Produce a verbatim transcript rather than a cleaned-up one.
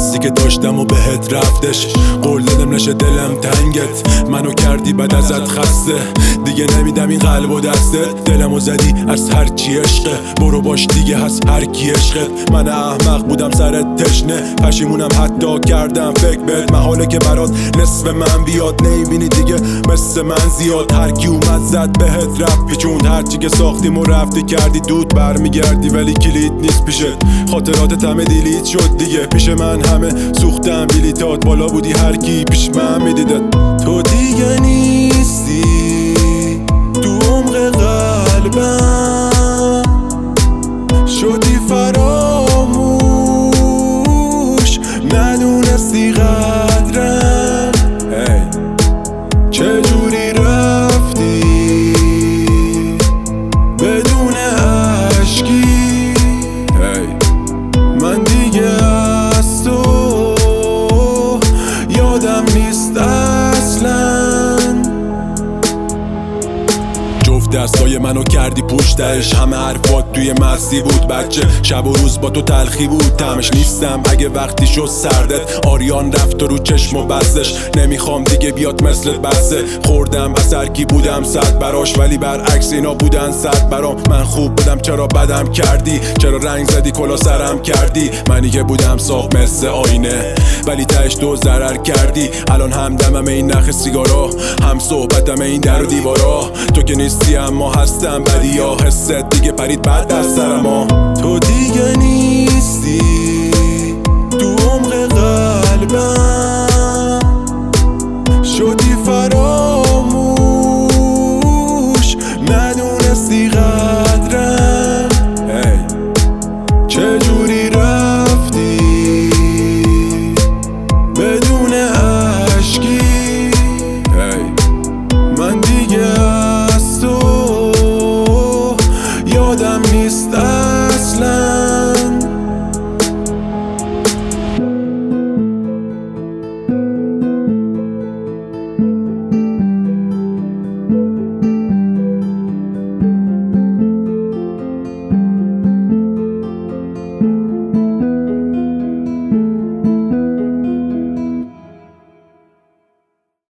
حسی که داشتم و بهت رفتش. قول دادم نشه دلم تنگت، منو کردی بعد ازت خسته. دیگه نمیدم این قلب و دستت، دلمو زدی از هر چی عشقه. برو باش دیگه هست هر کی عشقت. من احمق بودم سرت تشنه، پشیمونم حتی کردم فکر بهت. محاله که برات نصف من بیاد، نمیبینی دیگه مثل من زیاد. هر کی اومد زد بهت رفت پیچوند، هرچی که ساختیم و رفتی کردی دود برمیگردی ولی کلید نیست پیشت. خاطرات همه دیلیت شد دیگه، پیش من همه سوختم بلیتات. بالا بودی هر کی پیش من میدیدت. تو دیگه نیستی تو عمق قلبم، شدی فراموش ندونستی قدرم. hey. چجوری رفتی بدون عشقی؟ hey. من دیگه از تو یادم نیست اصلا. جفت دستای منو کردی پشتش، همه حرفات توی مستی بود بچه. شب و روز با تو تلخی بود طعمش، نیستم اگه وقتی شد سردت. آریان رفت و رو چشم و بستش، نمیخوام دیگه بیاد مثلت بسته. خوردم از هر کی بودم صد براش، ولی برعکس اینا بودن صد برام. من خوب بودم چرا بدم کردی؟ چرا رنگ زدی کلا سرم کردی؟ منی که بودم صاف مثل آینه ولی تهش تو ضرر کردی. الان همدمم این نخ سیگارا، هم صحبتم این در و دیوارا. تو که نیستی اما هستم بدی، یا حست دیگه پرید بعد از سرما. تو دیگه نیستی